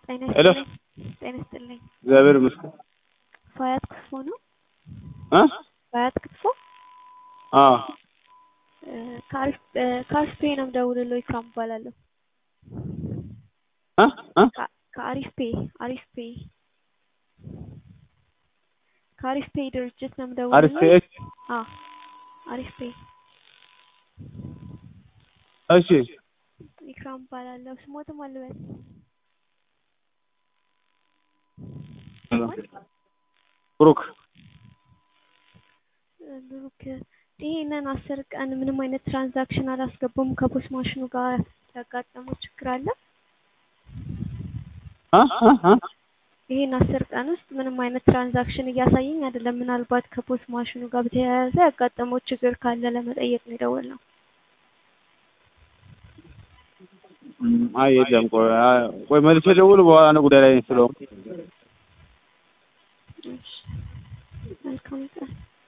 ሄሎ ጤና ይስጥልኝ እግዚአብሔር ይመስገን ፋያት ክትፎ ነው ፋያት ክትፎ ካሪስፔ ነው ደውልልኝ ኢክራም እባላለሁ ካሪስፔ ድርጅት ነው ደውልልኝ አሪስፔ እሺ ኢክራም እባላለሁ ስሞትም አልበል ብሩክ ይሄንን 10 ቀን ምንም አይነት ትራንዛክሽን አላስገባም ከፖስ ማሽኑ ጋር ያጋጠመው ችግር አለ ይሄን 10 ቀን ውስጥ ምንም አይነት ትራንዛክሽን እያሳየኝ አይደለም ምናልባት ከፖስ ማሽኑ ጋር በተያያዘ ያጋጠመው ችግር ካለ ለመጠየቅ ነው የደወልነው አይ የለም ቆይ መልሼ ደውል በኋላ ነው ጉዳይ ላይ ስለሆነ መልካም